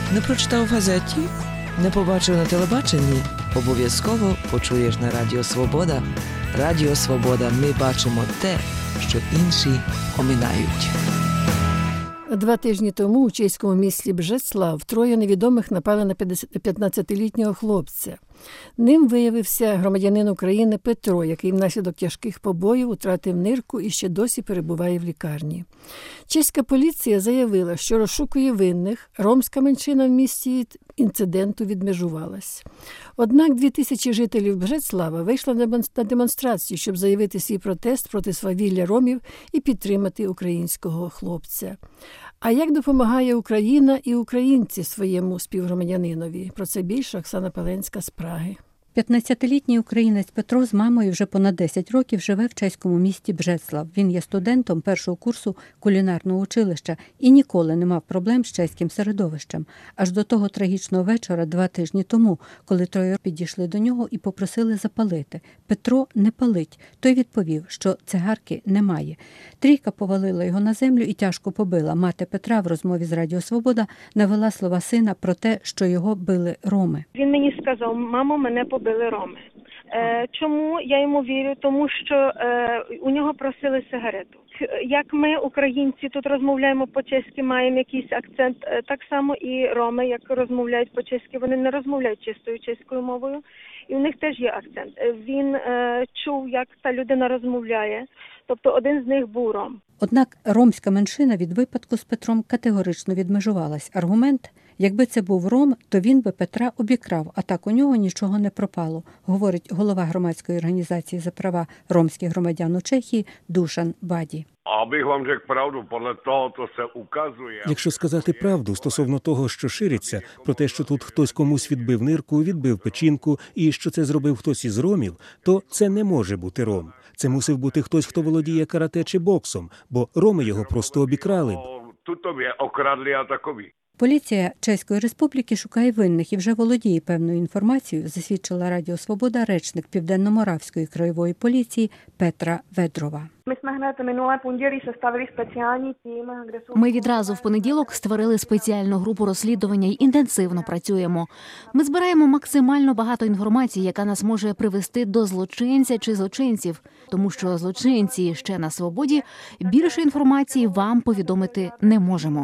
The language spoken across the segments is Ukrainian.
Не прочитав в газеті? Не побачив на телебаченні? Обов'язково почуєш на Радіо Свобода. Радіо Свобода. Ми бачимо те, що інші оминають. 2 тижні тому у чеському місті Бжецлав троє невідомих напали на 15-літнього хлопця. Ним виявився громадянин України Петро, який внаслідок тяжких побоїв втратив нирку і ще досі перебуває в лікарні. Чеська поліція заявила, що розшукує винних, ромська меншина в місті від інциденту відмежувалась. Однак 2000 жителів Бжецлава вийшли на демонстрацію, щоб заявити свій протест проти свавілля ромів і підтримати українського хлопця. А як допомагає Україна і українці своєму співгромадянинові? Про це більше Оксана Паленська з Праги. 15-літній українець Петро з мамою вже понад 10 років живе в чеському місті Бжецлав. Він є студентом першого курсу кулінарного училища і ніколи не мав проблем з чеським середовищем. Аж до того трагічного вечора 2 тижні тому, коли троє підійшли до нього і попросили запалити. Петро не палить. Той відповів, що цигарки немає. Трійка повалила його на землю і тяжко побила. Мати Петра в розмові з Радіо Свобода навела слова сина про те, що його били роми. Він мені сказав: мамо, мене побили роми. Чому я йому вірю? Тому що у нього просили сигарету. Як ми, українці, тут розмовляємо по-чеськи, маємо якийсь акцент, так само і роми, як розмовляють по-чеськи, вони не розмовляють чистою чеською мовою, і у них теж є акцент. Він чув, як та людина розмовляє, тобто один з них був ром. Однак ромська меншина від випадку з Петром категорично відмежувалась. Аргумент: якби це був ром, то він би Петра обікрав, а так у нього нічого не пропало, говорить голова громадської організації за права ромських громадян у Чехії Душан Баді. Абych вам řekl правду, podle toho, co se ukazuje. Якщо сказати правду стосовно того, що шириться, про те, що тут хтось комусь відбив нирку, відбив печінку, і що це зробив хтось із ромів, то це не може бути ром. Це мусив бути хтось, хто володіє карате чи боксом, бо роми його просто обікрали б. Tutově okradli a takový. Поліція Чеської Республіки шукає винних і вже володіє певною інформацією, засвідчила Радіо Свобода речник Південно-Моравської краєвої поліції Петра Ведрова. Ми відразу в понеділок створили спеціальну групу розслідування і інтенсивно працюємо. Ми збираємо максимально багато інформації, яка нас може привести до злочинця чи злочинців, тому що злочинці ще на свободі, більше інформації вам повідомити не можемо.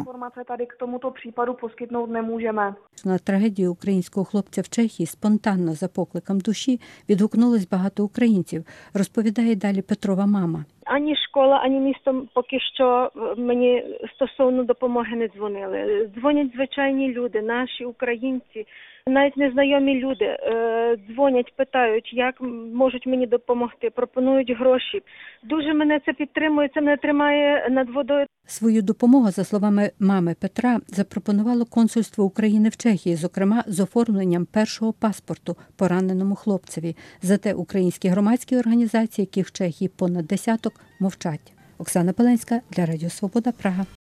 На трагедію українського хлопця в Чехії спонтанно за покликом душі відгукнулось багато українців, розповідає далі Петрова мама. Ані школа, ані місто поки що мені стосовно допомоги не дзвонили. Дзвонять звичайні люди, наші українці, навіть незнайомі люди. Дзвонять, питають, як можуть мені допомогти, пропонують гроші. Дуже мене це підтримує, це мене тримає над водою. Свою допомогу, за словами мами Петра, запропонувало консульство України в Чехії, зокрема з оформленням першого паспорту пораненому хлопцеві. Зате українські громадські організації, які в Чехії понад десяток, мовчать. Оксана Паленська для Радіо Свобода, Прага.